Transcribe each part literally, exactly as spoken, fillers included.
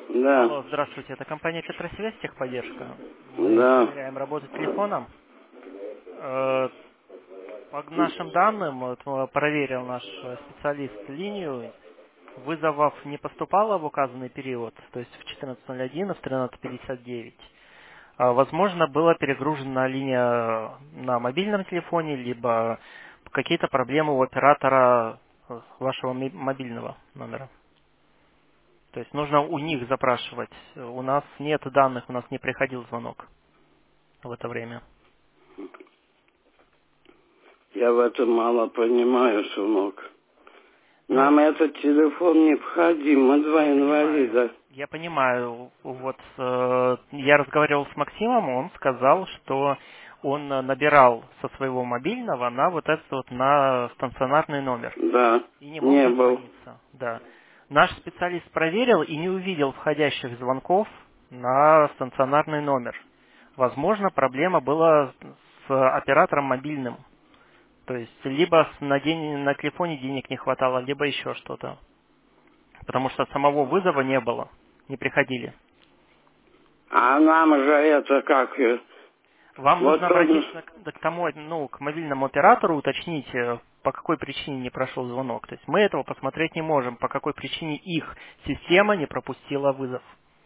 Да. Алло, здравствуйте, это компания Петросвязь, техподдержка. Мы Да. проверяем работу телефона. Э, По нашим данным, вот, э, проверил наш э, специалист линию, вызовов не поступало в указанный период, то есть в четырнадцать ноль один и в тринадцать пятьдесят девять. А, Возможно, была перегружена линия на мобильном телефоне, либо какие-то проблемы у оператора э, вашего ми- мобильного номера. То есть нужно у них запрашивать. У нас нет данных, у нас не приходил звонок в это время. Я в этом мало понимаю, сынок. Ну, Нам этот телефон необходим. Мы два я понимаю. инвалида. Я понимаю. Вот э, я разговаривал с Максимом, он сказал, что он э, набирал со своего мобильного на вот этот вот на стационарный номер Да. и не мог Не был. дозвониться. Да. Наш специалист проверил и не увидел входящих звонков на стационарный номер. Возможно, проблема была с оператором мобильным. То есть либо с- на, день, на телефоне денег не хватало, либо еще что-то. Потому что самого вызова не было, не приходили. А нам же это как... э, Вам Вот нужно он... обратиться к, к тому, ну, к мобильному оператору, уточнить, э, по какой причине не прошел звонок. То есть мы этого посмотреть не можем, по какой причине их система не пропустила вызов.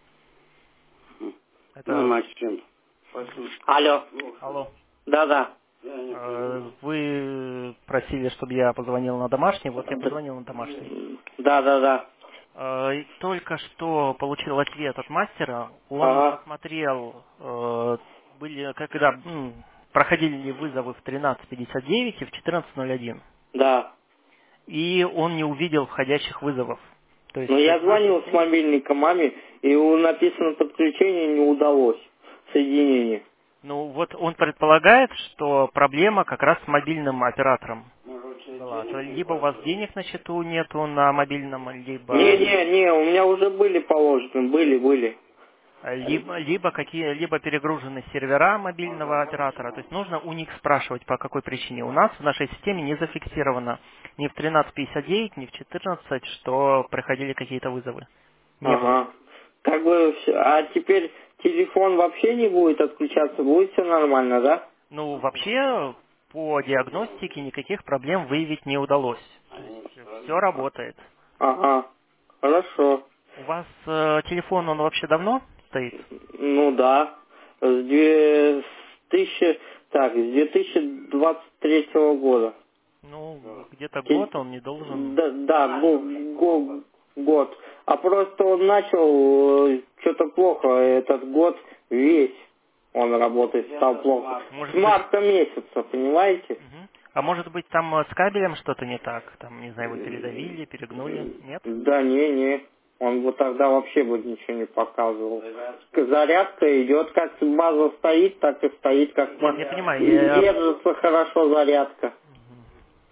Ну, Это... Максим, послушай. Алло. Алло. Да-да. Э, Вы просили, чтобы я позвонил на домашний, вот я Д- позвонил на домашний. Да-да-да. Э, и Только что получил ответ от мастера. Он Ага. посмотрел, э, были, когда м, проходили ли вызовы в тринадцать пятьдесят девять и в четырнадцать ноль один. Да. И он не увидел входящих вызовов. То есть Но э, я в нашей звонил с системе... мобильника маме, и у написано подключение не удалось. Соединение. Ну вот он предполагает, что проблема как раз с мобильным оператором была. То либо у вас денег на счету нету на мобильном, либо Не-не-не, у меня уже были положены, были, были. Либо, либо какие, либо перегружены сервера мобильного оператора. То есть нужно у них спрашивать, по какой причине. У нас в нашей системе не зафиксировано ни в тринадцать пятьдесят девять, ни в четырнадцать, что приходили какие-то вызовы. Не было. Ага. Как бы, всё- а теперь телефон вообще не будет отключаться, будет все нормально, да? Ну, вообще, по диагностике никаких проблем выявить не удалось. То есть все работает. Ага. Хорошо. У вас э, телефон, он вообще давно стоит? Ну да. С две тысячи, так, с две тысячи двадцать третьего года. Ну, где-то Те- год он не должен... Да, да, го- го- год. А просто он начал что-то плохо, этот год весь он работает, стал плохо. С Может быть, марта месяца, понимаете? Мгм. А может быть, там э, с кабелем что-то не так? Там, не знаю, его передавили, перегнули? Нет? Да не, не. Он бы тогда вообще бы ничего не показывал. Зарядка идет, как база стоит, так и стоит, как Нет, ма- я понимаю, я... держится хорошо зарядка. Мгм.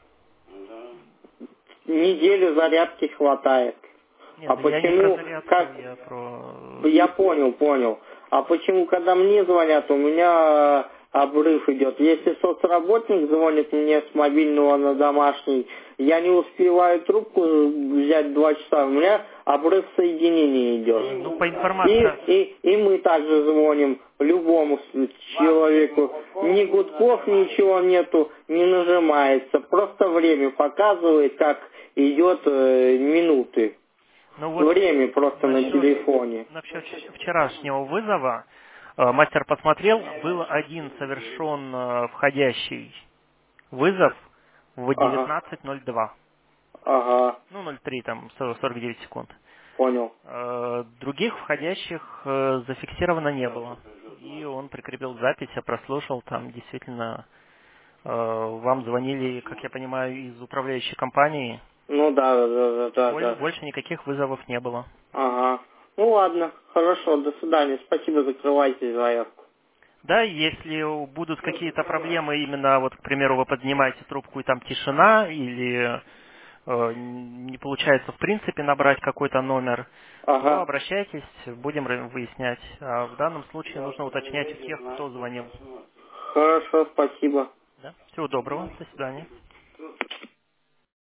Неделю зарядки хватает. Нет, А да я не про почему, зарядку, как, я про... я понял, понял. А почему, когда мне звонят, у меня обрыв идет. Если соцработник звонит мне с мобильного на домашний, я не успеваю трубку взять два часа, у меня обрыв соединения идет. Мгм. Ну, по И, информации... и, и мы также звоним любому с- человеку. Ни гудков, ничего нету, не нажимается. Просто время показывает, как идет э, минуты. Ну вот, Время просто на насчет, телефоне. насчет вчерашнего вызова, э, мастер посмотрел, был один совершен э, входящий вызов в Ага, девятнадцать ноль два. ага, Ну, ноль три, там, сорок девять секунд. понял. Э, Других входящих э, зафиксировано не было. И он прикрепил запись, я прослушал, там действительно э, вам звонили, как я понимаю, из управляющей компании. Ну да, да, да, да, Боль- да. Больше никаких вызовов не было. Ага. Ну ладно, хорошо, до свидания. Спасибо, закрывайте заявку. Да, если будут какие-то проблемы, именно вот, к примеру, вы поднимаете трубку и там тишина, или э, не получается в принципе набрать какой-то номер, то Ага. обращайтесь, будем ры- выяснять. А в данном случае нужно уточнять у тех, кто звонил. Хорошо, спасибо. Да? Всего доброго, до свидания.